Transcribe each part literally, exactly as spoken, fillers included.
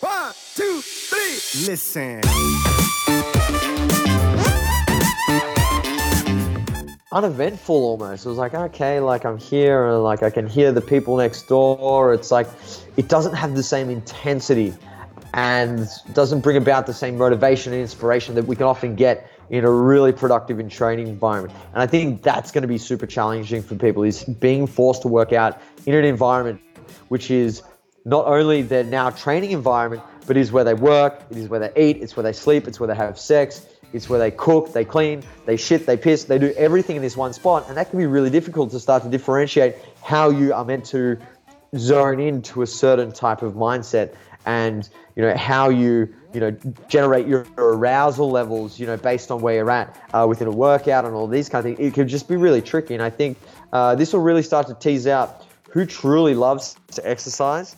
One, two, three. Listen. Uneventful almost. It was like, okay, like I'm here and like I can hear the people next door. It's like, it doesn't have the same intensity and doesn't bring about the same motivation and inspiration that we can often get in a really productive and training environment. And I think that's going to be super challenging for people, is being forced to work out in an environment which is not only their now training environment, but is where they work, it is where they eat, it's where they sleep, it's where they have sex, it's where they cook, they clean, they shit, they piss, they do everything in this one spot. And that can be really difficult to start to differentiate how you are meant to zone into a certain type of mindset, and you know how you you know generate your arousal levels, you know based on where you're at uh, within a workout and all these kind of things. It could just be really tricky, and I think uh, this will really start to tease out who truly loves to exercise.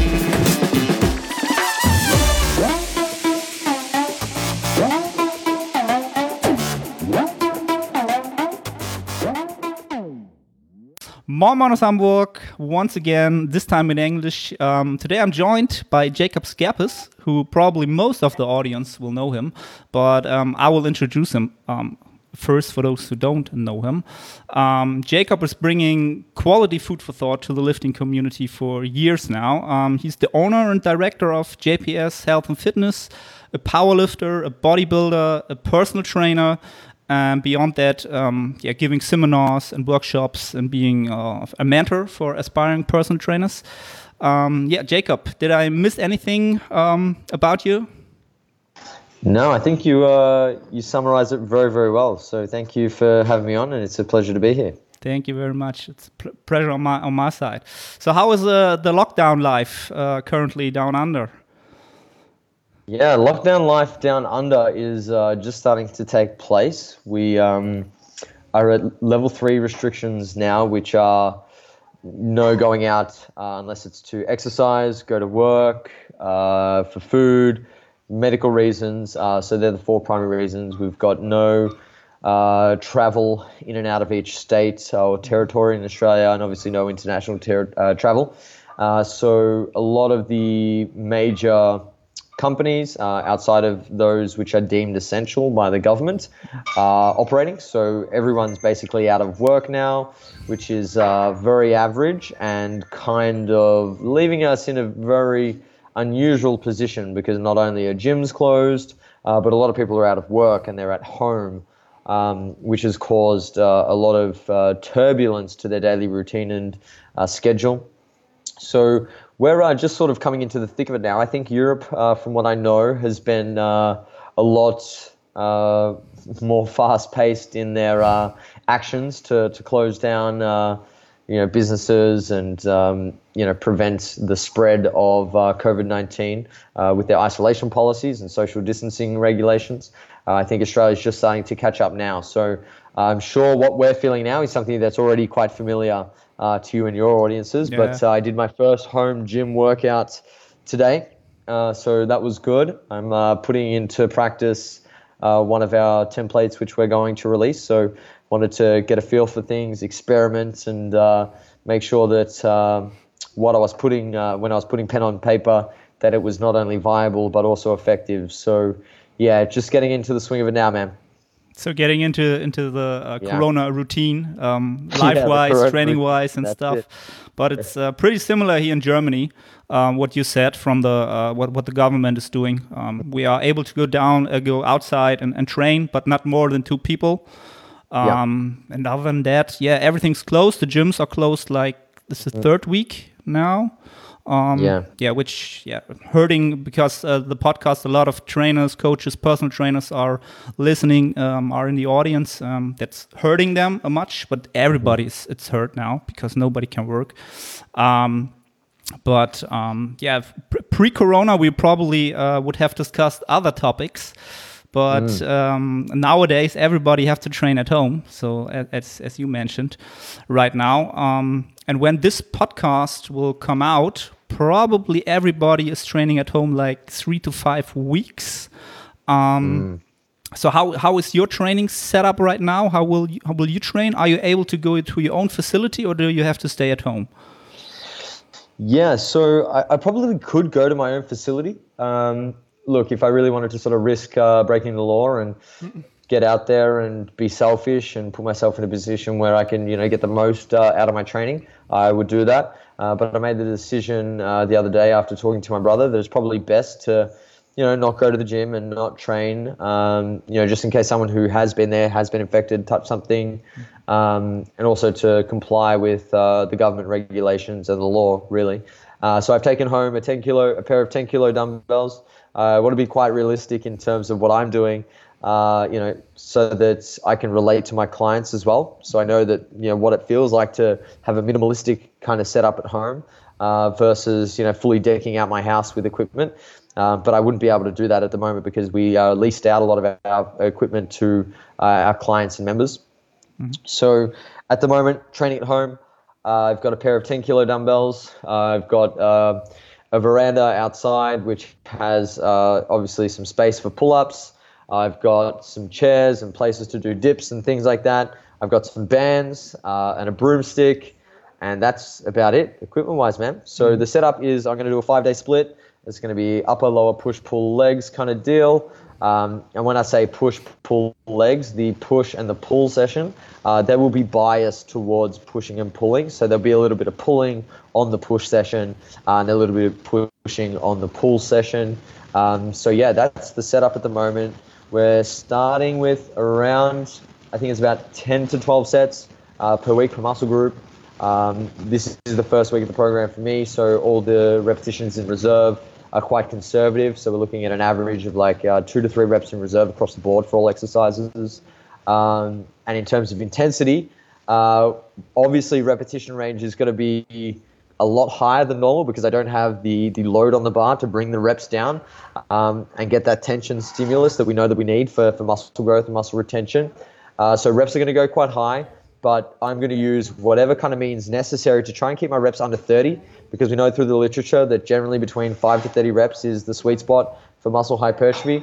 Moin Moin aus Hamburg, once again, this time in English. Um, today I'm joined by Jacob Skerpes, who probably most of the audience will know him, but um, I will introduce him um, first for those who don't know him. Um, Jacob is bringing quality food for thought to the lifting community for years now. Um, he's the owner and director of J P S Health and Fitness, a powerlifter, a bodybuilder, a personal trainer, and beyond that, um, yeah, giving seminars and workshops and being uh, a mentor for aspiring personal trainers. Um, yeah, Jacob, did I miss anything um, about you? No, I think you uh, you summarized it very, very well. So thank you for having me on, and it's a pleasure to be here. Thank you very much. It's a pl- pleasure on my on my side. So how is uh, the lockdown life uh, currently down under? Yeah, lockdown life down under is uh, just starting to take place. We um, are at level three restrictions now, which are no going out uh, unless it's to exercise, go to work, uh, for food, medical reasons. Uh, so they're the four primary reasons. We've got no uh, travel in and out of each state or territory in Australia, and obviously no international ter- uh, travel. Uh, so a lot of the major companies uh, outside of those which are deemed essential by the government are operating. So everyone's basically out of work now, which is uh, very average and kind of leaving us in a very unusual position, because not only are gyms closed, uh, but a lot of people are out of work and they're at home, um, which has caused uh, a lot of uh, turbulence to their daily routine and uh, schedule. So we're uh, just sort of coming into the thick of it now. I think Europe, uh, from what I know, has been uh, a lot uh, more fast-paced in their uh, actions to, to close down uh, you know, businesses and um, you know, prevent the spread of uh, COVID nineteen uh, with their isolation policies and social distancing regulations. Uh, I think Australia's just starting to catch up now. So I'm sure what we're feeling now is something that's already quite familiar Uh, to you and your audiences, yeah. but uh, I did my first home gym workout today, uh, so that was good. I'm uh, putting into practice uh, one of our templates which we're going to release, so wanted to get a feel for things, experiment, and uh, make sure that uh, what I was putting, uh, when I was putting pen on paper, that it was not only viable but also effective. So yeah, just getting into the swing of it now, man. So getting into into the uh, yeah. Corona routine, um, life-wise, yeah, training-wise, and That's stuff. It. But it's uh, pretty similar here in Germany. Um, what you said from the uh, what what the government is doing. Um, we are able to go down, uh, go outside and, and train, but not more than two people. Um, yeah. And other than that, yeah, everything's closed. The gyms are closed. Like this is the third week now. Um, yeah, yeah, which yeah, hurting because uh, the podcast. A lot of trainers, coaches, personal trainers are listening, um, are in the audience. Um, that's hurting them a much, but everybody's it's hurt now because nobody can work. Um, but um, yeah, pre-corona we probably uh, would have discussed other topics. But mm. um, nowadays everybody have to train at home. So as as you mentioned, right now, um, and when this podcast will come out, probably everybody is training at home like three to five weeks. Um, mm. So how how is your training set up right now? How will you, how will you train? Are you able to go to your own facility, or do you have to stay at home? Yeah, so I, I probably could go to my own facility. Um, look, if I really wanted to sort of risk uh, breaking the law and get out there and be selfish and put myself in a position where I can, you know, get the most uh, out of my training, I would do that. Uh, but I made the decision uh, the other day after talking to my brother that it's probably best to, you know, not go to the gym and not train, um, you know, just in case someone who has been there, has been infected, touched something, um, and also to comply with uh, the government regulations and the law, really. Uh, so I've taken home a ten kilo, a pair of ten kilo dumbbells. Uh, I want to be quite realistic in terms of what I'm doing, uh, you know, so that I can relate to my clients as well. So I know that, you know, what it feels like to have a minimalistic kind of setup at home uh, versus, you know, fully decking out my house with equipment. Uh, but I wouldn't be able to do that at the moment because we uh, leased out a lot of our equipment to uh, our clients and members. Mm-hmm. So at the moment, training at home, uh, I've got a pair of ten kilo dumbbells. Uh, I've got uh, a veranda outside, which has uh, obviously some space for pull-ups. I've got some chairs and places to do dips and things like that. I've got some bands uh, and a broomstick, and that's about it, equipment-wise, man. So mm-hmm. the setup is I'm going to do a five-day split. It's going to be upper, lower, push, pull, legs kind of deal. Um, and when I say push, pull, legs, the push and the pull session, uh, they will be biased towards pushing and pulling. So there'll be a little bit of pulling on the push session uh, and a little bit of pushing on the pull session. Um, so yeah, that's the setup at the moment. We're starting with around, I think it's about ten to twelve sets uh, per week per muscle group. Um, this is the first week of the program for me, so all the repetitions in reserve are quite conservative. So we're looking at an average of like uh, two to three reps in reserve across the board for all exercises. Um, and in terms of intensity, uh, obviously repetition range is going to be a lot higher than normal because I don't have the, the load on the bar to bring the reps down um, and get that tension stimulus that we know that we need for, for muscle growth and muscle retention. Uh, so reps are going to go quite high, but I'm going to use whatever kind of means necessary to try and keep my reps under thirty, because we know through the literature that generally between five to thirty reps is the sweet spot for muscle hypertrophy.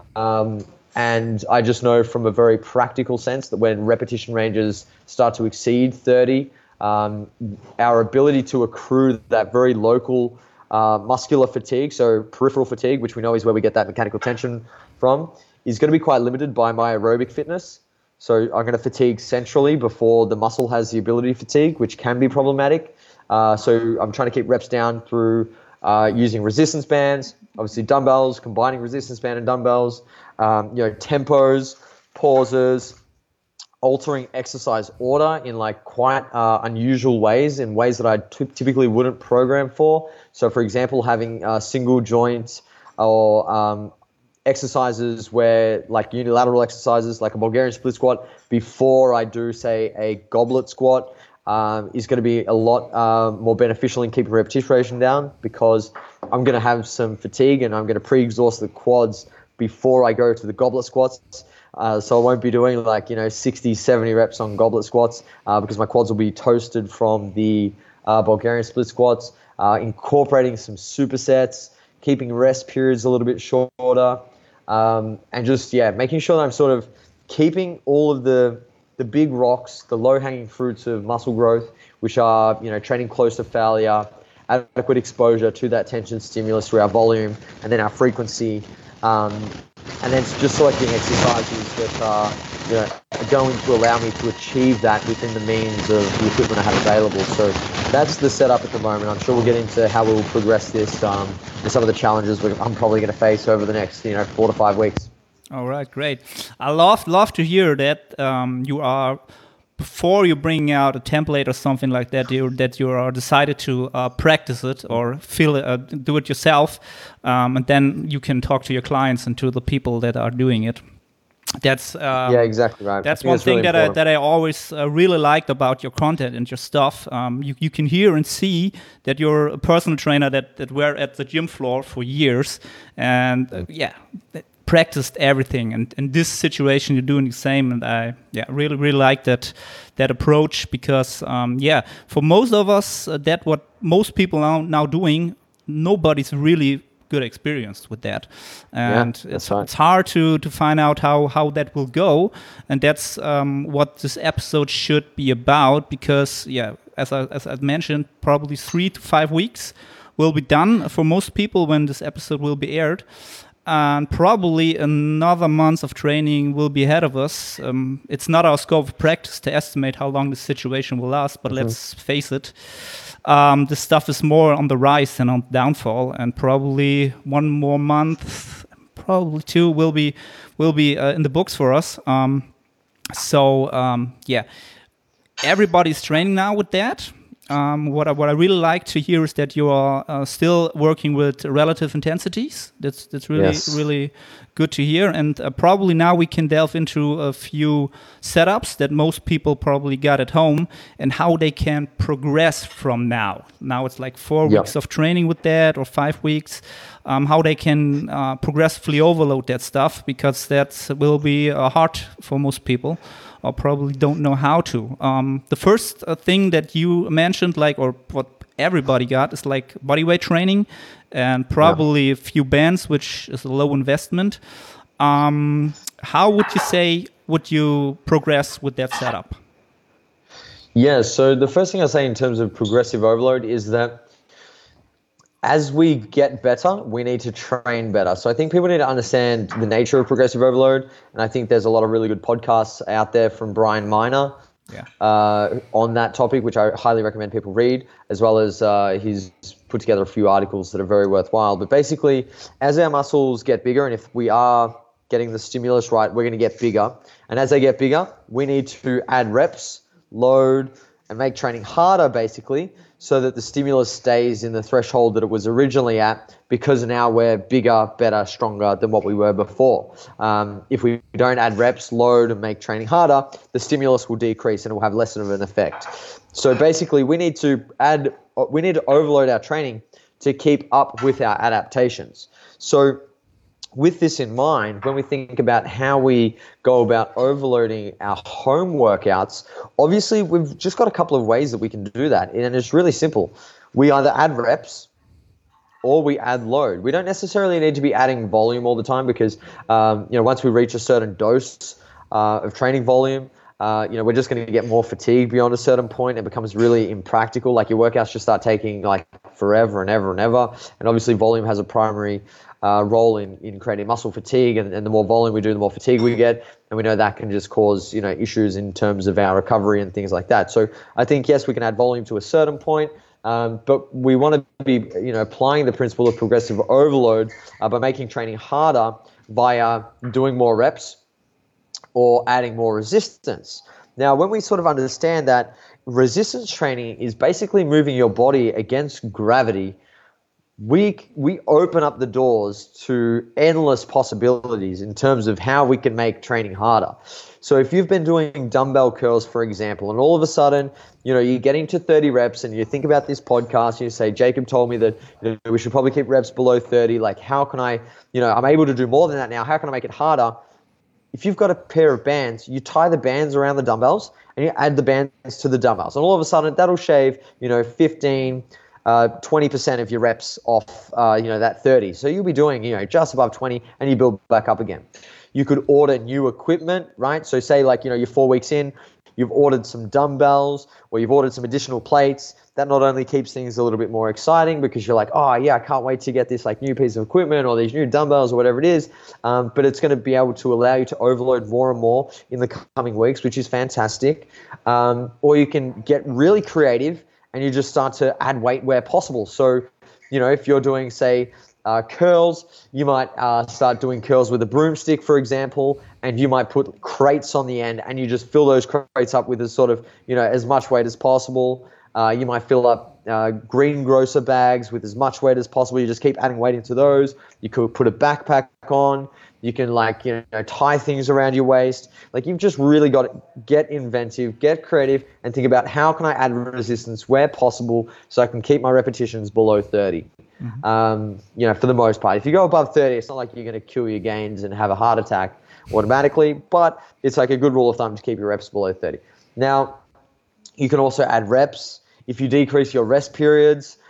Um, and I just know from a very practical sense that when repetition ranges start to exceed thirty, um, our ability to accrue that very local uh, muscular fatigue, so peripheral fatigue, which we know is where we get that mechanical tension from, is going to be quite limited by my aerobic fitness. So I'm going to fatigue centrally before the muscle has the ability to fatigue, which can be problematic. Uh, so I'm trying to keep reps down through uh, using resistance bands, obviously dumbbells, combining resistance band and dumbbells, um, you know, tempos, pauses, altering exercise order in like quite uh, unusual ways, in ways that I t- typically wouldn't program for. So for example, having uh, single joint or um, exercises where like unilateral exercises like a Bulgarian split squat before I do say a goblet squat um, is going to be a lot uh, more beneficial in keeping repetition down, because I'm going to have some fatigue and I'm going to pre-exhaust the quads before I go to the goblet squats. Uh, so I won't be doing like, you know, sixty, seventy reps on goblet squats uh, because my quads will be toasted from the uh, Bulgarian split squats, uh, incorporating some supersets, keeping rest periods a little bit shorter, um, and just, yeah, making sure that I'm sort of keeping all of the the big rocks, the low-hanging fruits of muscle growth, which are, you know, training close to failure, adequate exposure to that tension stimulus through our volume, and then our frequency, um, and then just selecting exercises that are, you know, are going to allow me to achieve that within the means of the equipment I have available. So that's the setup at the moment. I'm sure we'll get into how we will progress this um, and some of the challenges I'm probably going to face over the next, you know, four to five weeks. All right, great. I love love to hear that um, you are, before you bring out a template or something like that, you that you are decided to uh, practice it or feel it, uh, do it yourself, um, and then you can talk to your clients and to the people that are doing it. That's um, yeah, exactly right. That's one thing really that I that I always uh, really liked about your content and your stuff. Um, you you can hear and see that you're a personal trainer that that were at the gym floor for years, and uh, yeah. practiced everything, and in this situation you're doing the same, and I yeah really really like that that approach, because um, yeah for most of us uh, that what most people are now doing, nobody's really good experience with that, and yeah, it's, right. it's hard to to find out how how that will go, and that's um, what this episode should be about, because yeah as I, as I mentioned, probably three to five weeks will be done for most people when this episode will be aired. And probably another month of training will be ahead of us. Um, it's not our scope of practice to estimate how long this situation will last, but mm-hmm. let's face it, um, this stuff is more on the rise than on the downfall. And probably one more month, probably two, will be will be uh, in the books for us. Um, so um, yeah, everybody's training now with that. Um, what I, what I really like to hear is that you are uh, still working with relative intensities. That's that's really yes. really good to hear. And uh, probably now we can delve into a few setups that most people probably got at home and how they can progress from now. Now it's like four yep. weeks of training with that, or five weeks. Um, how they can uh, progressively overload that stuff, because that will be uh, hard for most people, or probably don't know how to. Um, the first uh, thing that you mentioned, like, or what everybody got, is like bodyweight training, and probably yeah. a few bands, which is a low investment. Um, how would you say would you progress with that setup? Yeah, so the first thing I say in terms of progressive overload is that as we get better, we need to train better. So I think people need to understand the nature of progressive overload. And I think there's a lot of really good podcasts out there from Brian Miner yeah. uh, on that topic, which I highly recommend people read, as well as uh, he's put together a few articles that are very worthwhile. But basically, as our muscles get bigger, and if we are getting the stimulus right, we're going to get bigger. And as they get bigger, we need to add reps, load, and make training harder, basically, so that the stimulus stays in the threshold that it was originally at, because now we're bigger, better, stronger than what we were before. Um, if we don't add reps, load, and make training harder, the stimulus will decrease and it will have less of an effect. So basically, we need to add, we need to overload our training to keep up with our adaptations. So with this in mind, when we think about how we go about overloading our home workouts, obviously we've just got a couple of ways that we can do that. And it's really simple. We either add reps or we add load. We don't necessarily need to be adding volume all the time, because um, you know, once we reach a certain dose uh, of training volume, uh, you know, we're just going to get more fatigued beyond a certain point. It becomes really impractical. Like, your workouts just start taking like forever and ever and ever. And obviously volume has a primary Uh, role in, in creating muscle fatigue, and, and the more volume we do, the more fatigue we get, and we know that can just cause, you know, issues in terms of our recovery and things like that. So I think, yes, we can add volume to a certain point, um, but we want to be, you know, applying the principle of progressive overload uh, by making training harder via doing more reps or adding more resistance. Now, when we sort of understand that resistance training is basically moving your body against gravity, we we open up the doors to endless possibilities in terms of how we can make training harder. So if you've been doing dumbbell curls, for example, and all of a sudden, you know, you're getting to thirty reps, and you think about this podcast, and you say, Jacob told me that, you know, we should probably keep reps below thirty. Like, how can I, you know, I'm able to do more than that now. How can I make it harder? If you've got a pair of bands, you tie the bands around the dumbbells, and you add the bands to the dumbbells. And all of a sudden, that'll shave, you know, fifteen, Uh, twenty percent of your reps off, uh, you know, that thirty. So you'll be doing, you know, just above twenty, and you build back up again. You could order new equipment, right? So say, like, you know, you're four weeks in, you've ordered some dumbbells, or you've ordered some additional plates. That not only keeps things a little bit more exciting, because you're like, oh yeah, I can't wait to get this like new piece of equipment or these new dumbbells or whatever it is. Um, but it's going to be able to allow you to overload more and more in the coming weeks, which is fantastic. Um, or you can get really creative, and you just start to add weight where possible. So, you know, if you're doing, say, uh, curls, you might uh, start doing curls with a broomstick, for example, and you might put crates on the end, and you just fill those crates up with as sort of, you know, as much weight as possible. Uh, you might fill up uh, greengrocer bags with as much weight as possible. You just keep adding weight into those. You could put a backpack on. You can, like, you know, tie things around your waist. Like, you've just really got to get inventive, get creative, and think about, how can I add resistance where possible so I can keep my repetitions below thirty. Mm-hmm. Um, you know, for the most part. If you go above thirty, it's not like you're going to kill your gains and have a heart attack automatically, but it's like a good rule of thumb to keep your reps below thirty. Now, you can also add reps. If you decrease your rest periods,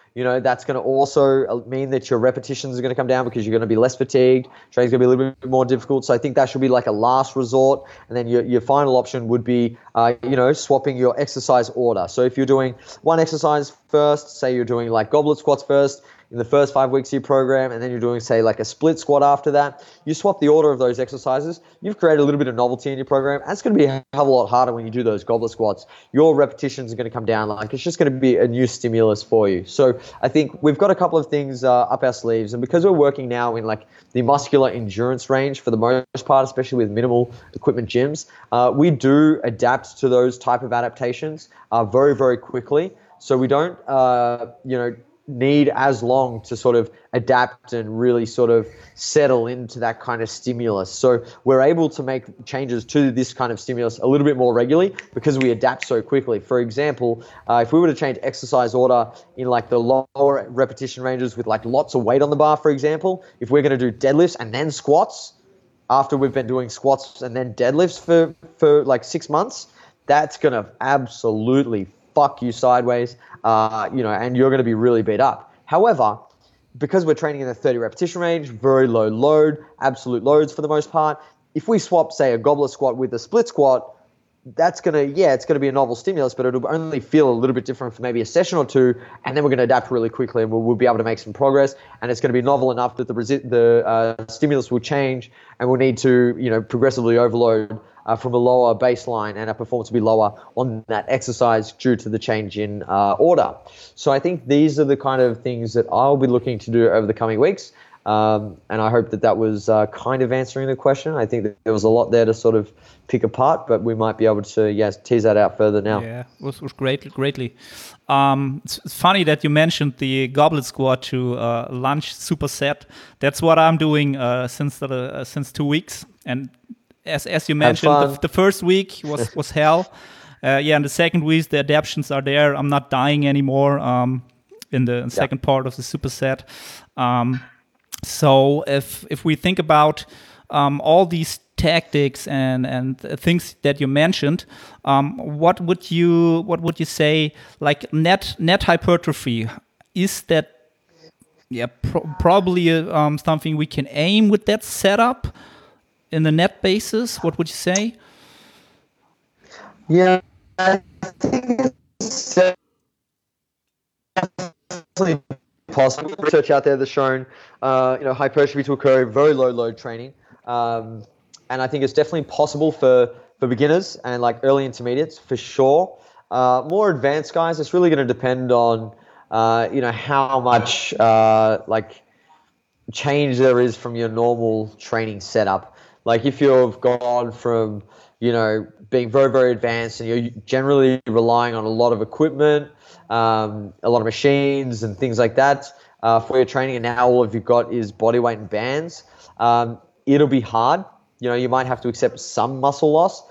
You know, that's going to also mean that your repetitions are going to come down because you're going to be less fatigued. Training's going to be a little bit more difficult. So I think that should be like a last resort. And then your, your final option would be, uh, you know, swapping your exercise order. So if you're doing one exercise first, say you're doing like goblet squats first, in the first five weeks of your program, and then you're doing, say, like a split squat after that, you swap the order of those exercises, you've created a little bit of novelty in your program, and it's going to be a hell of a lot harder when you do those goblet squats. Your repetitions are going to come down. Like, it's just going to be a new stimulus for you. So I think we've got a couple of things uh, up our sleeves, and because we're working now in like the muscular endurance range for the most part, especially with minimal equipment gyms, uh, we do adapt to those type of adaptations uh, very, very quickly. So we don't, uh, you know, need as long to sort of adapt and really sort of settle into that kind of stimulus. So we're able to make changes to this kind of stimulus a little bit more regularly because we adapt so quickly. For example, uh, if we were to change exercise order in like the lower repetition ranges with like lots of weight on the bar, for example, if we're going to do deadlifts and then squats after we've been doing squats and then deadlifts for, for like six months, that's going to absolutely fuck you sideways, uh, you know, and you're going to be really beat up. However, because we're training in the thirty repetition range, very low load, absolute loads for the most part, if we swap, say, a goblet squat with a split squat, that's going to, yeah, it's going to be a novel stimulus, but it'll only feel a little bit different for maybe a session or two, and then we're going to adapt really quickly, and we'll, we'll be able to make some progress, and it's going to be novel enough that the resi- the uh, stimulus will change, and we'll need to, you know, progressively overload uh, from a lower baseline, and our performance will be lower on that exercise due to the change in uh, order. So I think these are the kind of things that I'll be looking to do over the coming weeks. Um, and I hope that that was uh, kind of answering the question. I think that there was a lot there to sort of pick apart, but we might be able to, yes, tease that out further now. Yeah, it was, was great, greatly. Um, it's, it's funny that you mentioned the goblet squat to uh, lunge superset. That's what I'm doing uh, since the, uh, since two weeks. And as as you mentioned, the, the first week was was hell. Uh, yeah, and the second week the adaptations are there. I'm not dying anymore um, in the second yeah. part of the superset. Um, So if if we think about um, all these tactics and and things that you mentioned, um, what would you what would you say like net net hypertrophy? Is that yeah pro probably um, something we can aim with that setup in the net basis? What would you say? Yeah, I think it's definitely possible. Research out there that's shown, uh, you know, hypertrophy to occur in very low load training, um, and I think it's definitely possible for for beginners and like early intermediates for sure. Uh, more advanced guys, it's really going to depend on, uh, you know, how much uh, like change there is from your normal training setup. Like if you've gone from, you know, being very very advanced and you're generally relying on a lot of equipment. Um, a lot of machines and things like that uh, for your training, and now all of you've got is body weight and bands. Um, it'll be hard. You know, you might have to accept some muscle loss.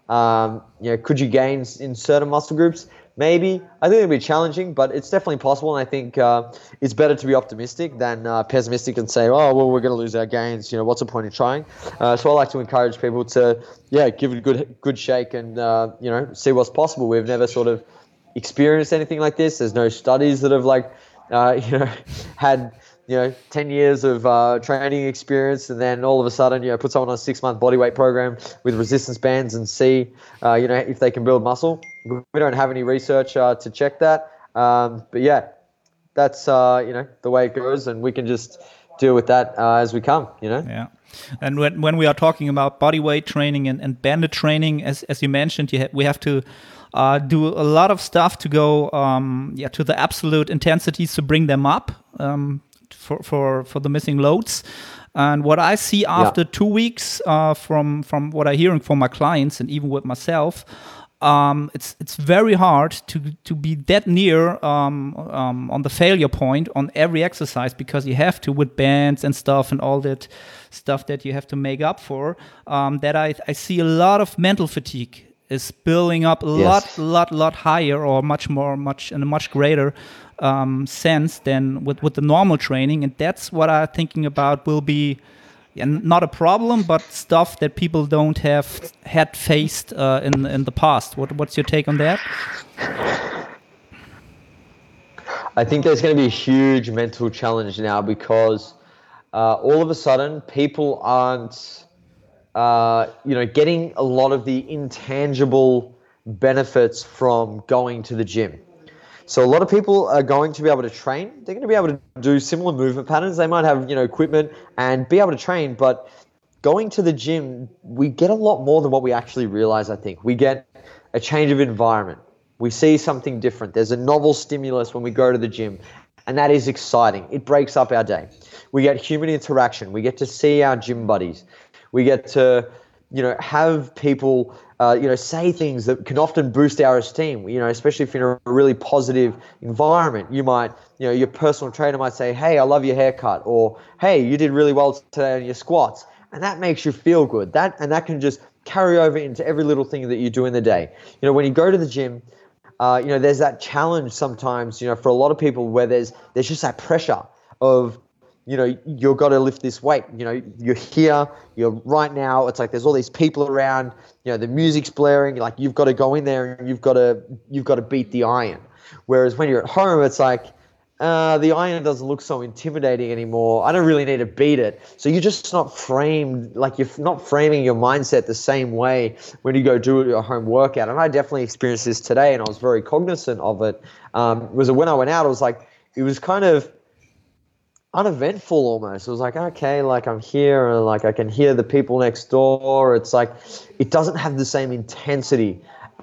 Um, you know, could you gain in certain muscle groups? Maybe. I think it'll be challenging, but it's definitely possible. And I think uh, it's better to be optimistic than uh, pessimistic and say, oh, well, we're going to lose our gains. You know, what's the point in trying? Uh, so I like to encourage people to, yeah, give it a good, good shake and, uh, you know, see what's possible. We've never sort of experienced anything like this. There's no studies that have like, uh, you know, had, you know, ten years of uh, training experience, and then all of a sudden, you know, put someone on a six month body weight program with resistance bands and see, uh, you know, if they can build muscle. We don't have any research uh, to check that. Um, but yeah, that's, uh, you know, the way it goes, and we can just deal with that uh, as we come, you know? Yeah. And when, when we are talking about body weight training and, and banded training, as, as you mentioned, you ha we have to Uh, do a lot of stuff to go, um, yeah, to the absolute intensities to bring them up um, for for for the missing loads. And what I see after yeah. two weeks, uh, from from what I'm hearing from my clients and even with myself, um, it's it's very hard to to be that near um, um, on the failure point on every exercise, because you have to with bands and stuff and all that stuff that you have to make up for. Um, that I I see a lot of mental fatigue is building up a yes. lot, lot, lot higher, or much more, much in a much greater um, sense than with, with the normal training. And that's what I'm thinking about will be yeah, not a problem, but stuff that people don't have had faced uh, in in the past. What what's your take on that? I think there's going to be a huge mental challenge now because uh, all of a sudden people aren't, uh, you know, getting a lot of the intangible benefits from going to the gym. So a lot of people are going to be able to train. They're going to be able to do similar movement patterns. They might have, you know, equipment and be able to train, but going to the gym, we get a lot more than what we actually realize, I think. We get a change of environment. We see something different. There's a novel stimulus when we go to the gym, and that is exciting. It breaks up our day. We get human interaction. We get to see our gym buddies. We get to, you know, have people, uh, you know, say things that can often boost our esteem, you know, especially if you're in a really positive environment. You might, you know, your personal trainer might say, hey, I love your haircut, or hey, you did really well today on your squats. And that makes you feel good. That and that can just carry over into every little thing that you do in the day. You know, when you go to the gym, uh, you know, there's that challenge sometimes, you know, for a lot of people where there's there's just that pressure of, you know, you've got to lift this weight. You know, you're here, you're right now. It's like there's all these people around. You know, the music's blaring. Like you've got to go in there and you've got to you've got to beat the iron. Whereas when you're at home, it's like, Uh, the iron doesn't look so intimidating anymore. I don't really need to beat it. So you're just not framed, like you're not framing your mindset the same way when you go do a home workout. And I definitely experienced this today, and I was very cognizant of it. Um, it was when I went out, it was like, it was kind of uneventful almost. It was like, okay, like I'm here and like I can hear the people next door. It's like, it doesn't have the same intensity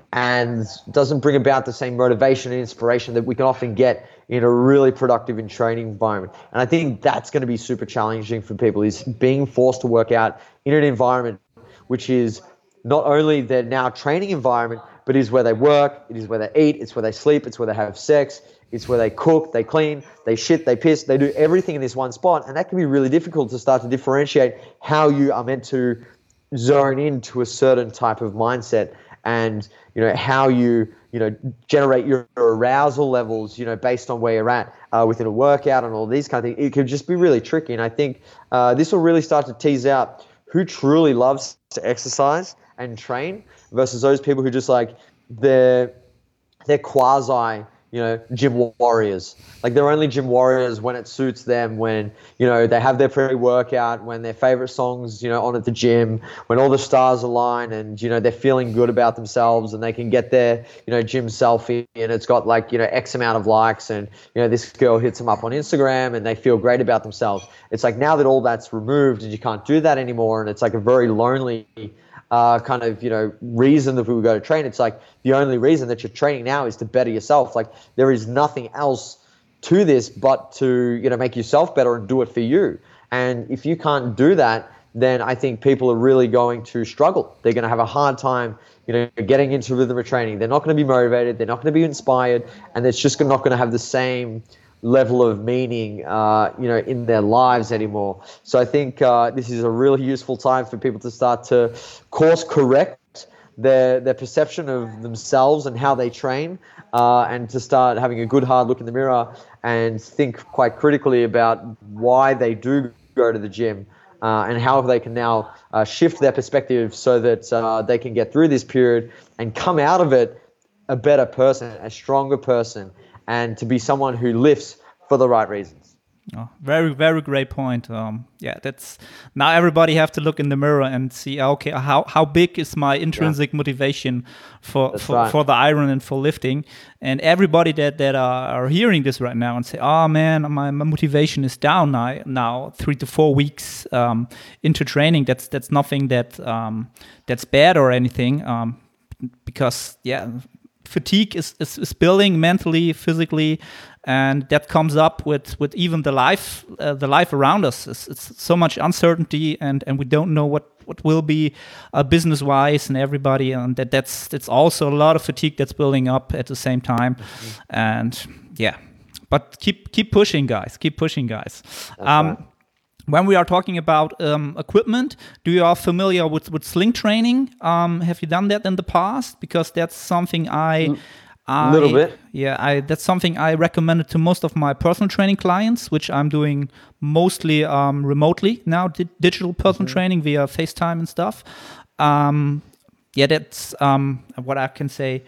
and doesn't bring about the same motivation and inspiration that we can often get in a really productive and training environment. And I think that's going to be super challenging for people, is being forced to work out in an environment which is not only their now training environment, but is where they work, it is where they eat, it's where they sleep, it's where they have sex, it's where they cook, they clean, they shit, they piss, they do everything in this one spot. And that can be really difficult to start to differentiate how you are meant to zone into a certain type of mindset, and, you know, how you, you know, generate your arousal levels, you know, based on where you're at uh, within a workout and all these kind of things. It could just be really tricky. And I think uh, this will really start to tease out who truly loves to exercise and train versus those people who just like, they're, they're quasi, you know, gym warriors. Like they're only gym warriors when it suits them, when, you know, they have their pre-workout, when their favorite songs, you know, on at the gym, when all the stars align and, you know, they're feeling good about themselves and they can get their, you know, gym selfie and it's got like, you know, X amount of likes and, you know, this girl hits them up on Instagram and they feel great about themselves. It's like now that all that's removed and you can't do that anymore, and it's like a very lonely Uh, kind of, you know, reason that we would go to train. It's like the only reason that you're training now is to better yourself. Like there is nothing else to this but to, you know, make yourself better and do it for you. And if you can't do that, then I think people are really going to struggle. They're going to have a hard time, you know, getting into rhythm of training. They're not going to be motivated. They're not going to be inspired, and it's just not going to have the same level of meaning, uh, you know, in their lives anymore. So I think uh, this is a really useful time for people to start to course correct their their perception of themselves and how they train, uh, and to start having a good hard look in the mirror and think quite critically about why they do go to the gym, uh, and how they can now uh, shift their perspective so that uh, they can get through this period and come out of it a better person, a stronger person, and to be someone who lifts for the right reasons. Oh, very, very great point. Um, yeah, that's now everybody have to look in the mirror and see, okay, how, how big is my intrinsic yeah. motivation for for, right. for the iron and for lifting? And everybody that, that are, are hearing this right now and say, oh man, my, my motivation is down now, now three to four weeks um, into training. That's that's nothing that um, that's bad or anything, um, because yeah. fatigue is, is, is building mentally, physically, and that comes up with, with even the life uh, the life around us. It's, it's so much uncertainty, and, and we don't know what, what will be uh, business wise and everybody, and that that's that's also a lot of fatigue that's building up at the same time. Mm-hmm. And yeah, but keep keep pushing, guys. Keep pushing, guys. Um, right. When we are talking about um, equipment, do you are familiar with, with sling training? Um, have you done that in the past? Because that's something I, a little I, bit. Yeah, I that's something I recommended to most of my personal training clients, which I'm doing mostly um, remotely now, di- digital personal mm-hmm. training via FaceTime and stuff. Um, yeah, that's um, what I can say.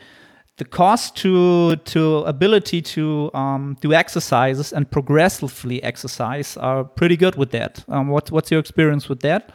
the cost to to ability to um, do exercises and progressively exercise are pretty good with that. Um, what, what's your experience with that?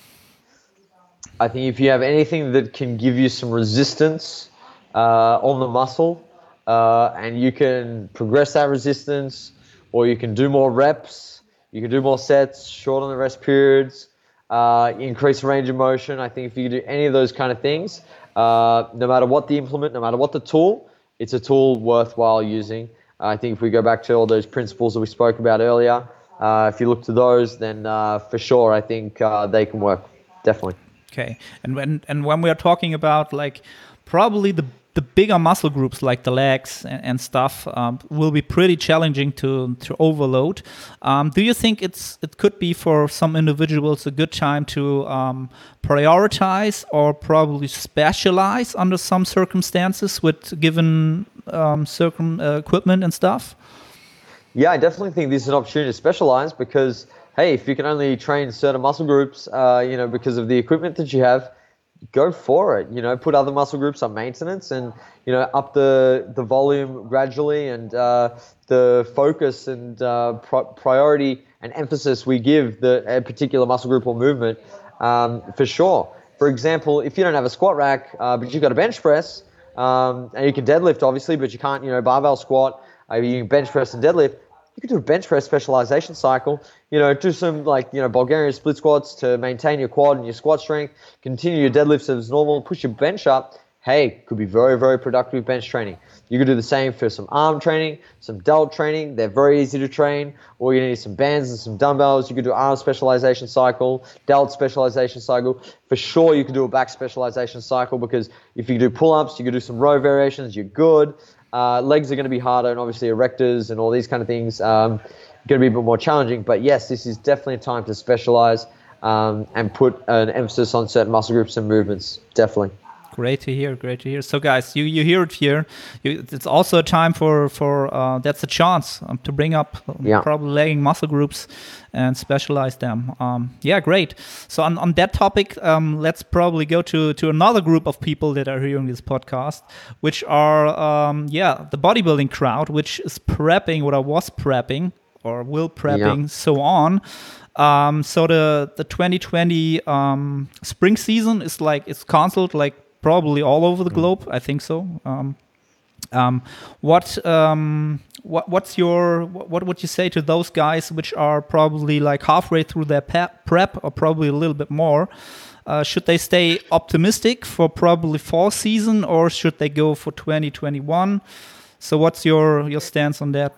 I think if you have anything that can give you some resistance uh, on the muscle, uh, and you can progress that resistance, or you can do more reps, you can do more sets, shorten the rest periods, uh, increase range of motion. I think if you do any of those kind of things, uh, no matter what the implement, no matter what the tool, it's a tool worthwhile using. I think if we go back to all those principles that we spoke about earlier, uh, if you look to those, then uh, for sure, I think uh, they can work, definitely. Okay, and when and when we are talking about like probably the the bigger muscle groups like the legs and, and stuff um, will be pretty challenging to to overload. Um, do you think it's it could be for some individuals a good time to um, prioritize or probably specialize under some circumstances with given um, circum uh, equipment and stuff? Yeah, I definitely think this is an opportunity to specialize because, hey, if you can only train certain muscle groups, uh, you know, because of the equipment that you have, go for it. You know, put other muscle groups on maintenance and, you know, up the, the volume gradually and uh, the focus and uh, pro- priority and emphasis we give the a particular muscle group or movement um, for sure. For example, if you don't have a squat rack, uh, but you've got a bench press, um, and you can deadlift, obviously, but you can't, you know, barbell squat, uh, you can bench press and deadlift, you could do a bench press specialization cycle, you know, do some like, you know, Bulgarian split squats to maintain your quad and your squat strength, continue your deadlifts as normal, push your bench up. Hey, could be very, very productive bench training. You could do the same for some arm training, some delt training. They're very easy to train. Or you need some bands and some dumbbells. You could do arm specialization cycle, delt specialization cycle. For sure, you could do a back specialization cycle because if you do pull-ups, you could do some row variations. You're good. Uh, legs are going to be harder, and obviously erectors and all these kind of things um, going to be a bit more challenging. But yes, this is definitely a time to specialize um, and put an emphasis on certain muscle groups and movements. Definitely. Great to hear. Great to hear. So, guys, you, you hear it here. You, it's also a time for for uh, that's a chance um, to bring up um, yeah. probably lagging muscle groups and specialize them. Um, yeah, great. So on, on that topic, um, let's probably go to to another group of people that are hearing this podcast, which are um, yeah the bodybuilding crowd, which is prepping what I was prepping or will prepping, yeah. so on. Um, so the the twenty twenty um, spring season is like it's canceled like. Probably all over the globe, I think so. Um, um, what um, what what's your what would you say to those guys which are probably like halfway through their pep, prep or probably a little bit more? Uh, should they stay optimistic for probably fall season or should they go for twenty twenty-one? So what's your your stance on that?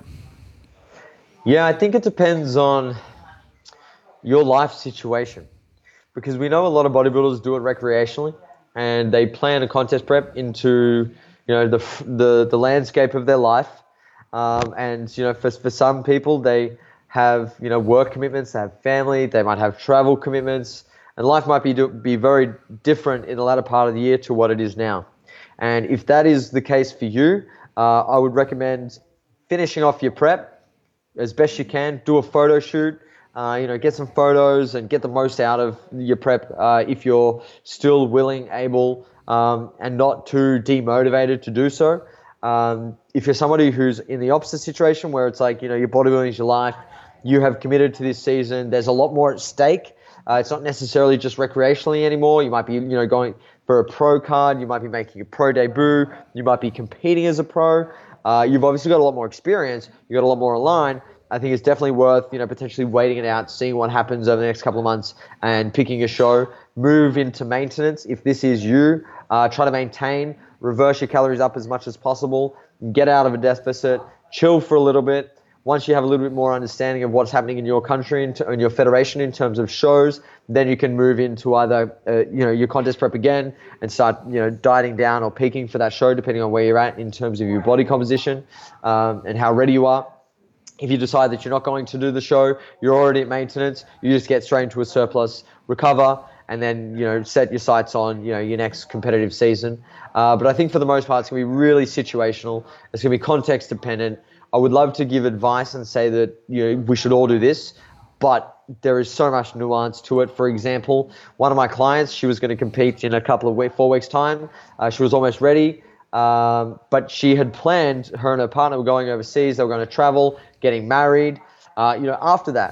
Yeah, I think it depends on your life situation because we know a lot of bodybuilders do it recreationally. And they plan a contest prep into, you know, the the, the landscape of their life. Um, and, you know, for, for some people, they have, you know, work commitments, they have family, they might have travel commitments. And life might be be very different in the latter part of the year to what it is now. And if that is the case for you, uh, I would recommend finishing off your prep as best you can. Do a photo shoot. Uh, you know, get some photos and get the most out of your prep uh, if you're still willing, able, um, and not too demotivated to do so. Um, if you're somebody who's in the opposite situation where it's like, you know, your bodybuilding is your life, you have committed to this season, there's a lot more at stake. Uh, it's not necessarily just recreationally anymore. You might be, you know, going for a pro card. You might be making a pro debut. You might be competing as a pro. Uh, you've obviously got a lot more experience. You've got a lot more online. I think it's definitely worth, you know, potentially waiting it out, seeing what happens over the next couple of months and picking a show. Move into maintenance. If this is you, uh, try to maintain, reverse your calories up as much as possible, get out of a deficit, chill for a little bit. Once you have a little bit more understanding of what's happening in your country and in your federation in terms of shows, then you can move into either, uh, you know, your contest prep again and start, you know, dieting down or peaking for that show, depending on where you're at in terms of your body composition um, and how ready you are. If you decide that you're not going to do the show, you're already at maintenance, you just get straight into a surplus, recover, and then, you know, set your sights on, you know, your next competitive season. Uh, but I think for the most part, it's going to be really situational. It's going to be context dependent. I would love to give advice and say that, you know, we should all do this, but there is so much nuance to it. For example, one of my clients, she was going to compete in a couple of weeks, four weeks time. Uh, she was almost ready. Um, but she had planned, her and her partner were going overseas, they were going to travel, getting married, uh, you know, after that.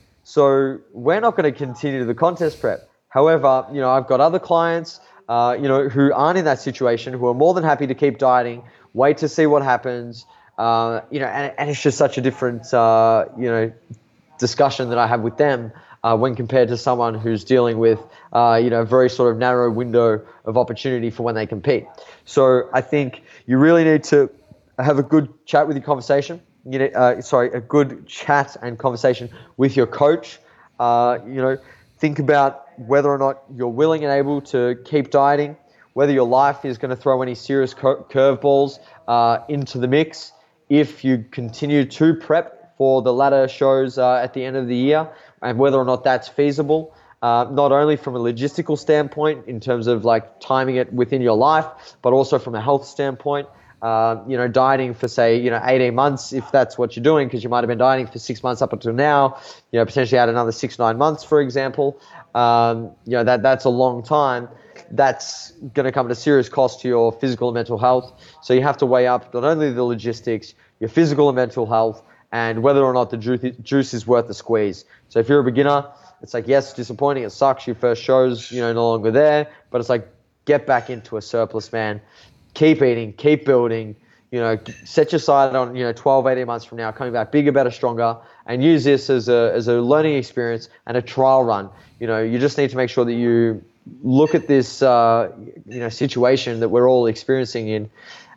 So we're not going to continue the contest prep. However, you know, I've got other clients, uh, you know, who aren't in that situation, who are more than happy to keep dieting, wait to see what happens, uh, you know, and, and it's just such a different, uh, you know, discussion that I have with them uh, when compared to someone who's dealing with, uh, you know, a very sort of narrow window of opportunity for when they compete. So I think you really need to have a good chat with your conversation. You know, uh, sorry, a good chat and conversation with your coach. Uh, you know, think about whether or not you're willing and able to keep dieting, whether your life is going to throw any serious cur- curveballs uh, into the mix if you continue to prep for the latter shows uh, at the end of the year, and whether or not that's feasible, uh, not only from a logistical standpoint in terms of like timing it within your life, but also from a health standpoint. Uh, you know, dieting for say, you know, eighteen months, if that's what you're doing, because you might have been dieting for six months up until now, you know, potentially add another six, nine months, for example. Um, you know, that that's a long time. That's going to come at a serious cost to your physical and mental health. So you have to weigh up not only the logistics, your physical and mental health, and whether or not the juice, juice is worth the squeeze. So if you're a beginner, it's like, yes, disappointing. It sucks. Your first show's, you know, no longer there, but it's like, get back into a surplus, man. Keep eating, keep building, you know, set your sight on, you know, twelve, eighteen months from now, coming back bigger, better, stronger, and use this as a as a learning experience and a trial run. You know, you just need to make sure that you look at this, uh, you know, situation that we're all experiencing in,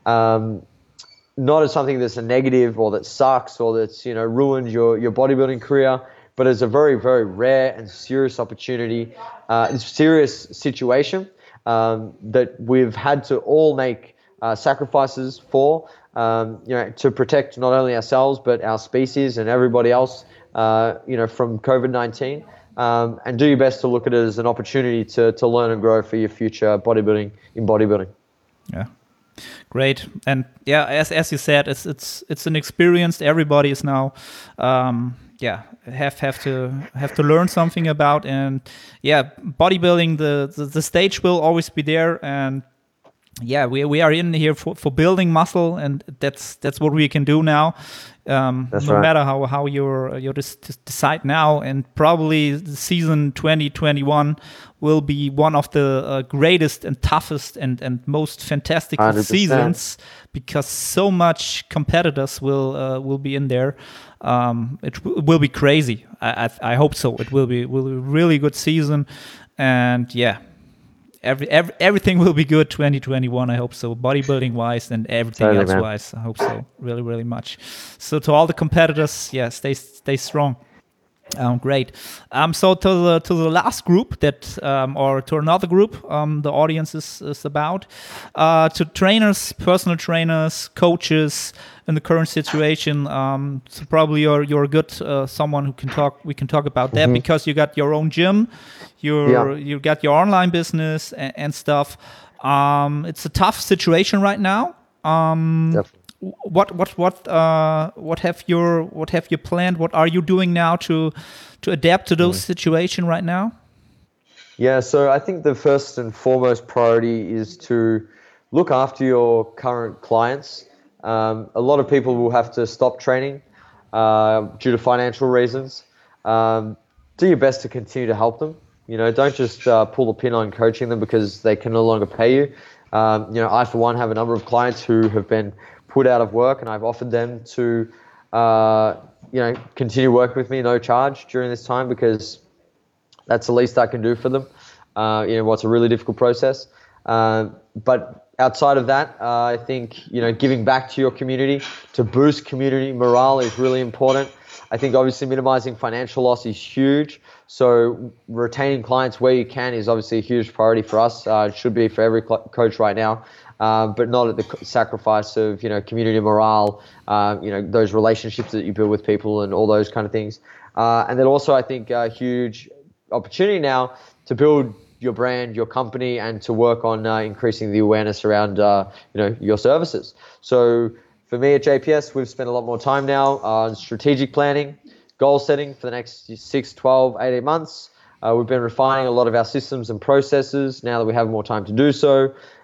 um, not as something that's a negative or that sucks or that's, you know, ruined your, your bodybuilding career, but as a very, very rare and serious opportunity, uh, and serious situation. Um, that we've had to all make uh, sacrifices for, um, you know, to protect not only ourselves but our species and everybody else, uh, you know, from COVID nineteen. Um, and do your best to look at it as an opportunity to to learn and grow for your future bodybuilding in bodybuilding. Yeah, great. And yeah, as as you said, it's it's it's an experience. Everybody is now. Um, yeah, have have to have to learn something about, and yeah, bodybuilding, the, the the stage will always be there, and yeah, we we are in here for, for building muscle, and that's that's what we can do now. Um, that's no right. matter how how you're you just decide now, and probably the season twenty twenty-one will be one of the uh, greatest and toughest and and most fantastic one hundred percent seasons, because so much competitors will uh, will be in there. Um, it w- will be crazy. I, I I hope so. It will be will be a really good season, and yeah. Every, every everything will be good twenty twenty-one. I hope so, bodybuilding wise and everything Totally, else man. wise. I hope so, really, really much. So to all the competitors, yeah, stay stay strong. Um, great. Um, so to the to the last group that, um, or to another group, um, the audience is, is about, uh, to trainers, personal trainers, coaches in the current situation. Um, so probably you're you're a good uh, someone who can talk. We can talk about that, Mhm. because you got your own gym, you're Yeah. you got your online business and, and stuff. Um, it's a tough situation right now. Um, Definitely. what what what uh what have your what have you planned? What are you doing now to to adapt to those Mm. situation right now? Yeah, so I think the first and foremost priority is to look after your current clients. Um, a lot of people will have to stop training uh, due to financial reasons. Um, do your best to continue to help them. You know, don't just uh, pull the pin on coaching them because they can no longer pay you. Um, you know, I for one have a number of clients who have been put out of work, and I've offered them to, uh, you know, continue working with me no charge during this time, because that's the least I can do for them. Uh, you know, what's a really difficult process. Uh, but outside of that, uh, I think, you know, giving back to your community to boost community morale is really important. I think obviously minimizing financial loss is huge. So retaining clients where you can is obviously a huge priority for us. Uh, it should be for every cl- coach right now, uh, but not at the sacrifice of, you know, community morale, uh, you know, those relationships that you build with people and all those kind of things. Uh, and then also I think a huge opportunity now to build your brand, your company, and to work on uh, increasing the awareness around, uh, you know, your services. So for me at J P S, we've spent a lot more time now on strategic planning, goal setting for the next six, twelve, eighteen months. Uh, we've been refining a lot of our systems and processes now that we have more time to do so.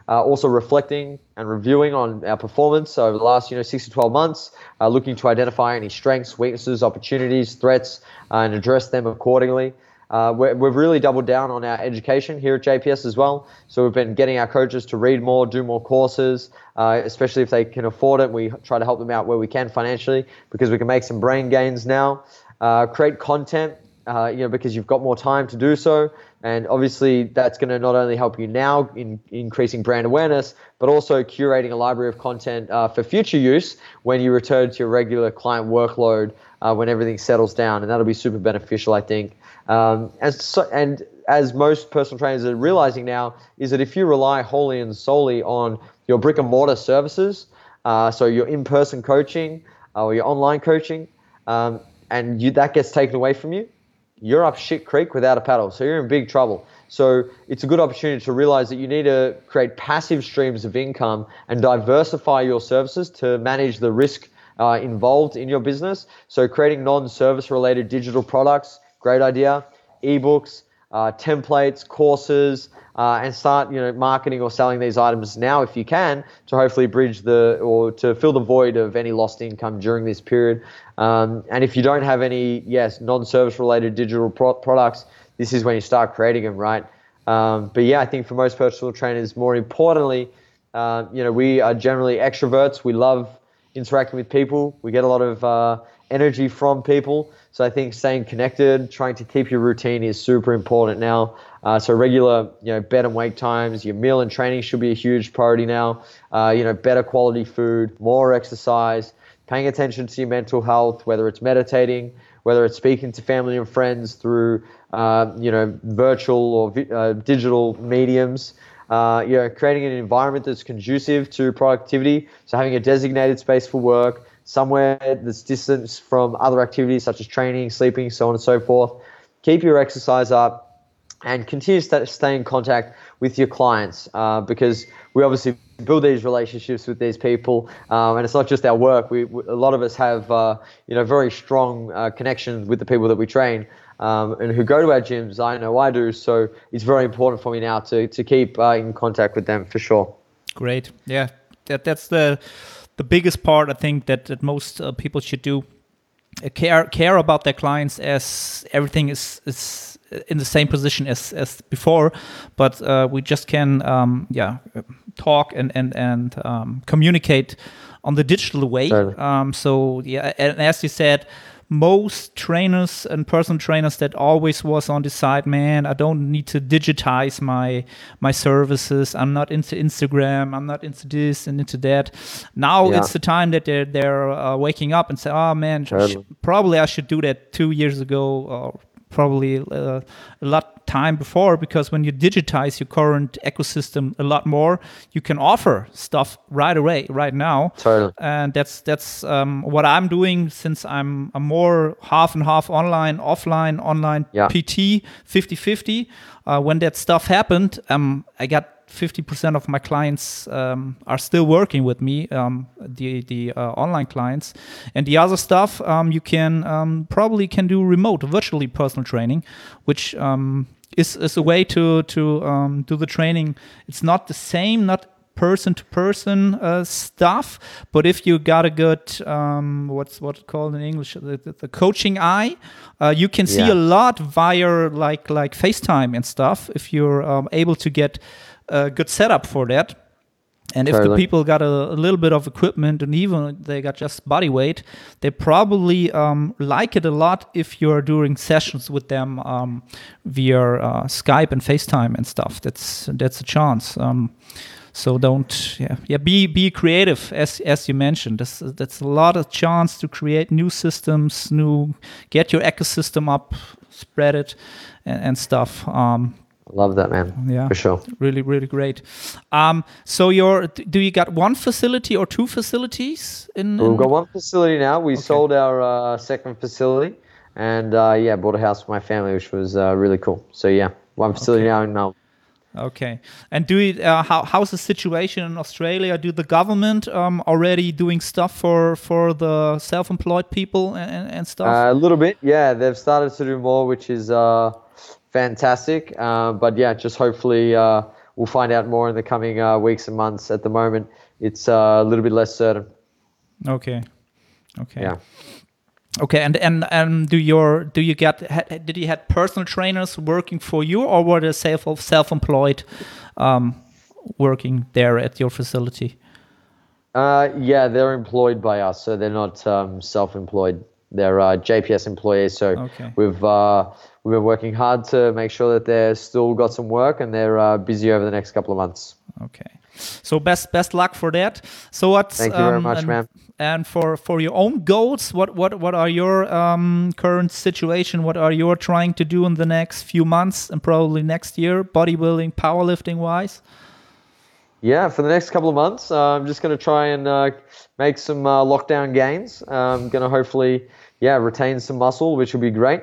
Uh, also reflecting and reviewing on our performance over the last, you know, six to twelve months, uh, looking to identify any strengths, weaknesses, opportunities, threats, uh, and address them accordingly. Uh, we're, we've really doubled down on our education here at J P S as well. So we've been getting our coaches to read more, do more courses, uh, especially if they can afford it. We try to help them out where we can financially because we can make some brain gains now. Uh, create content, uh, you know, because you've got more time to do so. And obviously that's going to not only help you now in increasing brand awareness, but also curating a library of content uh, for future use when you return to your regular client workload uh, when everything settles down. And that'll be super beneficial, I think. Um, and, so, and as most personal trainers are realizing now, is that if you rely wholly and solely on your brick and mortar services, uh, so your in-person coaching uh, or your online coaching, um, and you, that gets taken away from you, you're up shit creek without a paddle. So you're in big trouble. So it's a good opportunity to realize that you need to create passive streams of income and diversify your services to manage the risk uh, involved in your business. So creating non-service related digital products, great idea, ebooks, uh, templates, courses, uh, and start, you know, marketing or selling these items now if you can to hopefully bridge the or to fill the void of any lost income during this period. Um, and if you don't have any, yes, non-service related digital pro- products, this is when you start creating them, right? Um, but yeah, I think for most personal trainers, more importantly, uh, you know, we are generally extroverts. We love interacting with people. We get a lot of uh, energy from people. So I think staying connected, trying to keep your routine is super important now. Uh, so regular, you know, bed and wake times, your meal and training should be a huge priority now. Uh, you know, better quality food, more exercise, paying attention to your mental health, whether it's meditating, whether it's speaking to family and friends through, uh, you know, virtual or vi- uh, digital mediums. Uh, you know, creating an environment that's conducive to productivity. So having a designated space for work, somewhere that's distant from other activities such as training, sleeping, so on and so forth. Keep your exercise up and continue to stay in contact with your clients uh, because we obviously build these relationships with these people, um, and it's not just our work. We, we a lot of us have uh, you know very strong uh, connections with the people that we train um, and who go to our gyms. I know I do, so it's very important for me now to to keep uh, in contact with them for sure. Great, yeah, that that's the the biggest part I think that that most uh, people should do. Uh, care care about their clients as everything is is in the same position as as before, but uh, we just can um, yeah talk and and and um, communicate on the digital way. Um, so yeah, and as you said, most trainers and personal trainers that always was on the side, man, I don't need to digitize my my services. I'm not into Instagram. I'm not into this and into that. Now yeah. It's the time that they're they're uh, waking up and say, oh man, sh- probably I should do that two years ago or probably uh, a lot time before, because when you digitize your current ecosystem a lot more, you can offer stuff right away, right now. Totally. And that's that's um, what I'm doing, since I'm a more half and half online, offline, online yeah. P T, fifty-fifty. Uh, when that stuff happened, um, I got fifty percent of my clients um, are still working with me, um, the the uh, online clients, and the other stuff um, you can um, probably can do remote, virtually personal training, which um, is is a way to to um, do the training. It's not the same, not person to person uh, stuff, but if you got a good um, what's what called in English the, the, the coaching eye, uh, you can see yeah. a lot via like like FaceTime and stuff if you're um, able to get a good setup for that. And if totally. the people got a, a little bit of equipment and even they got just body weight, they probably um, like it a lot if you're doing sessions with them um, via uh, Skype and FaceTime and stuff. That's that's a chance. Um, so don't yeah yeah be be creative, as as you mentioned. That's that's a lot of chance to create new systems, new get your ecosystem up, spread it, and, and stuff. Um, Love that, man. Yeah, for sure. Really, really great. Um, so you're, do you got one facility or two facilities? In, in... We've got one facility now. We okay. sold our uh, second facility, and uh, yeah, bought a house for my family, which was uh, really cool. So yeah, one facility okay. now in Melbourne. Okay. And do you, uh, how how's the situation in Australia? Do the government um, already doing stuff for for the self-employed people and, and stuff? Uh, a little bit, yeah. They've started to do more, which is uh, fantastic. Uh, but yeah, just hopefully uh, we'll find out more in the coming uh, weeks and months. At the moment, it's uh, a little bit less certain. Okay. Okay. Yeah. Okay. And and and do your do you get ha, did you had personal trainers working for you, or were they self self employed, um, working there at your facility? Uh, yeah, they're employed by us, so they're not um, self-employed. They're uh, J P S employees. So Okay. we've uh, we've been working hard to make sure that they're still got some work and they're uh, busy over the next couple of months. Okay. So best best luck for that. So what's Thank you very um, much, and, man. And for, for your own goals, what what what are your um, current situation? What are you trying to do in the next few months and probably next year, bodybuilding, powerlifting wise? Yeah, for the next couple of months, uh, I'm just going to try and uh, make some uh, lockdown gains. I'm going to hopefully, yeah, retain some muscle, which will be great.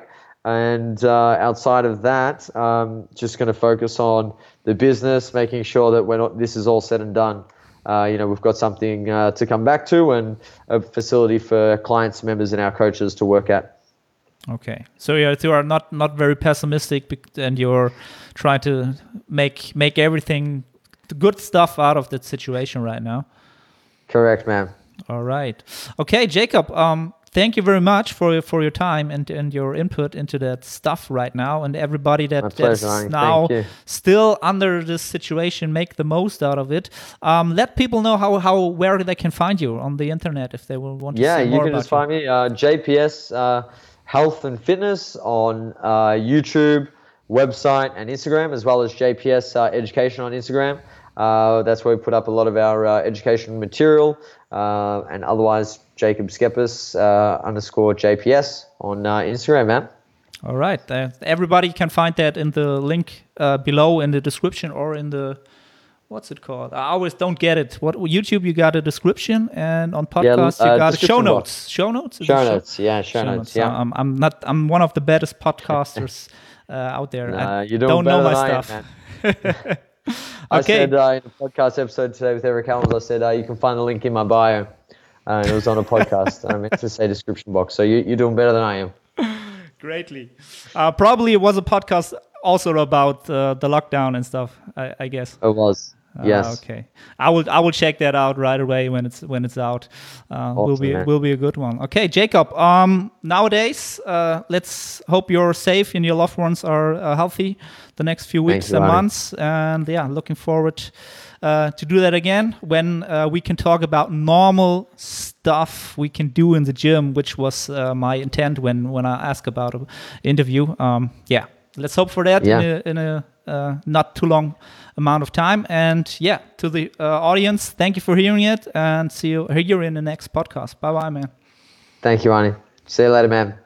And uh, outside of that, um, just going to focus on the business, making sure that when this is all said and done, uh, you know, we've got something uh, to come back to and a facility for clients, members, and our coaches to work at. Okay, so you you are not not very pessimistic, and you're trying to make make everything, the good stuff out of that situation right now. Correct, man. All right. Okay, Jacob. Um, thank you very much for for your time and, and your input into that stuff right now. And everybody that, My that's pleasure, Arnie. now Thank you. still under this situation, make the most out of it. Um, let people know how, how where they can find you on the internet if they will want to Yeah, see you more can about just find me uh, J P S uh, Health and Fitness on uh, YouTube, website, and Instagram, as well as J P S uh, Education on Instagram. Uh, that's where we put up a lot of our uh, education material, uh, and otherwise Jacob Skepis uh, underscore J P S on uh, Instagram, man. All right. Uh, everybody can find that in the link uh, below in the description or in the, what's it called? I always don't get it. What YouTube, you got a description, and on podcast, Yeah, uh, you got show description notes. box. Show notes? Is Show it notes, yeah, show, notes, yeah. I'm, I'm not. I'm one of the baddest podcasters uh, out there. Nah, I you're doing don't know better my than I am, stuff. man. I Okay. said uh, in the podcast episode today with Eric Helms, I said uh, you can find the link in my bio, uh, and it was on a podcast. I meant to say description box. So you, you're doing better than I am. Greatly. Uh, probably it was a podcast also about uh, the lockdown and stuff, I, I guess. It was. Ah, Yes. okay. I will. I will check that out right away when it's when it's out. Uh, will Awesome, be man. will be a good one. Okay, Jacob. Um, nowadays, uh, let's hope you're safe and your loved ones are uh, healthy the next few weeks you, and Arnie. months. And yeah, looking forward uh, to do that again when uh, we can talk about normal stuff we can do in the gym, which was uh, my intent when when I asked about an interview. Um, yeah, let's hope for that Yeah. in a, in a uh, not too long amount of time. And yeah, to the uh, audience, thank you for hearing it, and see you here in the next podcast. Bye bye, man. Thank you, Arnie. See you later, man.